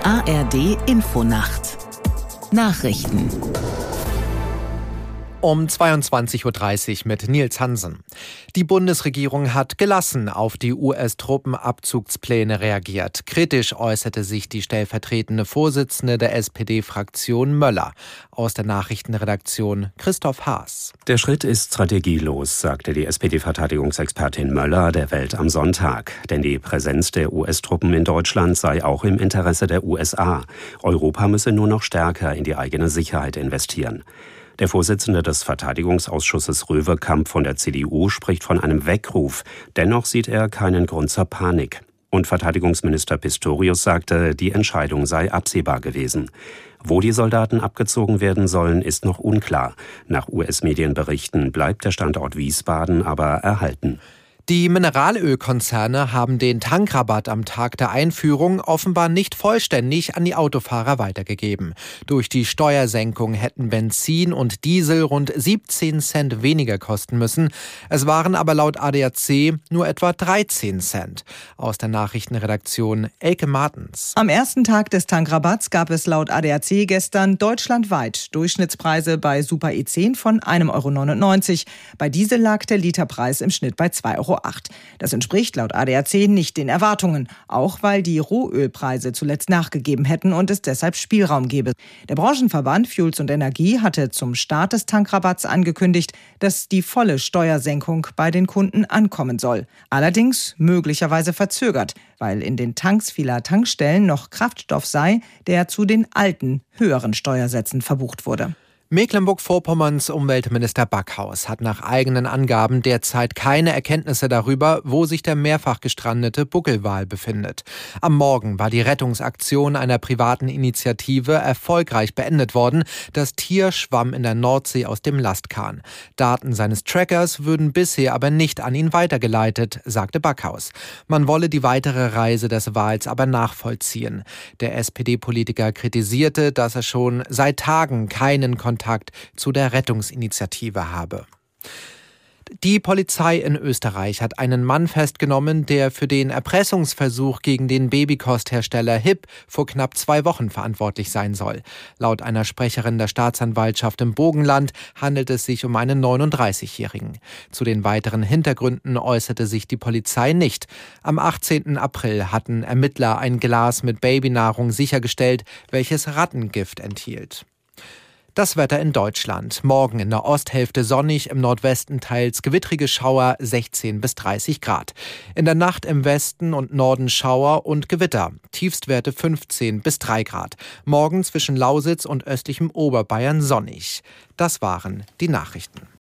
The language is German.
ARD Infonacht Nachrichten um 22.30 Uhr mit Nils Hansen. Die Bundesregierung hat gelassen auf die US-Truppenabzugspläne reagiert. Kritisch äußerte sich die stellvertretende Vorsitzende der SPD-Fraktion Möller. Aus der Nachrichtenredaktion Christoph Haas. Der Schritt ist strategielos, sagte die SPD-Verteidigungsexpertin Möller der Welt am Sonntag. Denn die Präsenz der US-Truppen in Deutschland sei auch im Interesse der USA. Europa müsse nur noch stärker in die eigene Sicherheit investieren. Der Vorsitzende des Verteidigungsausschusses Röwekamp von der CDU spricht von einem Weckruf. Dennoch sieht er keinen Grund zur Panik. Und Verteidigungsminister Pistorius sagte, die Entscheidung sei absehbar gewesen. Wo die Soldaten abgezogen werden sollen, ist noch unklar. Nach US-Medienberichten bleibt der Standort Wiesbaden aber erhalten. Die Mineralölkonzerne haben den Tankrabatt am Tag der Einführung offenbar nicht vollständig an die Autofahrer weitergegeben. Durch die Steuersenkung hätten Benzin und Diesel rund 17 Cent weniger kosten müssen. Es waren aber laut ADAC nur etwa 13 Cent. Aus der Nachrichtenredaktion Elke Martens. Am ersten Tag des Tankrabatts gab es laut ADAC gestern deutschlandweit Durchschnittspreise bei Super E10 von 1,99 €. Bei Diesel lag der Literpreis im Schnitt bei 2,08 €. Das entspricht laut ADAC nicht den Erwartungen, auch weil die Rohölpreise zuletzt nachgegeben hätten und es deshalb Spielraum gebe. Der Branchenverband Fuels und Energie hatte zum Start des Tankrabatts angekündigt, dass die volle Steuersenkung bei den Kunden ankommen soll. Allerdings möglicherweise verzögert, weil in den Tanks vieler Tankstellen noch Kraftstoff sei, der zu den alten, höheren Steuersätzen verbucht wurde. Mecklenburg-Vorpommerns Umweltminister Backhaus hat nach eigenen Angaben derzeit keine Erkenntnisse darüber, wo sich der mehrfach gestrandete Buckelwal befindet. Am Morgen war die Rettungsaktion einer privaten Initiative erfolgreich beendet worden. Das Tier schwamm in der Nordsee aus dem Lastkahn. Daten seines Trackers würden bisher aber nicht an ihn weitergeleitet, sagte Backhaus. Man wolle die weitere Reise des Wals aber nachvollziehen. Der SPD-Politiker kritisierte, dass er schon seit Tagen keinen Kontakt zu der Rettungsinitiative habe. Die Polizei in Österreich hat einen Mann festgenommen, der für den Erpressungsversuch gegen den Babykosthersteller HIP vor knapp 2 Wochen verantwortlich sein soll. Laut einer Sprecherin der Staatsanwaltschaft im Burgenland handelt es sich um einen 39-Jährigen. Zu den weiteren Hintergründen äußerte sich die Polizei nicht. Am 18. April hatten Ermittler ein Glas mit Babynahrung sichergestellt, welches Rattengift enthielt. Das Wetter in Deutschland. Morgen in der Osthälfte sonnig, im Nordwesten teils gewittrige Schauer, 16 bis 30 Grad. In der Nacht im Westen und Norden Schauer und Gewitter. Tiefstwerte 15 bis 3 Grad. Morgen zwischen Lausitz und östlichem Oberbayern sonnig. Das waren die Nachrichten.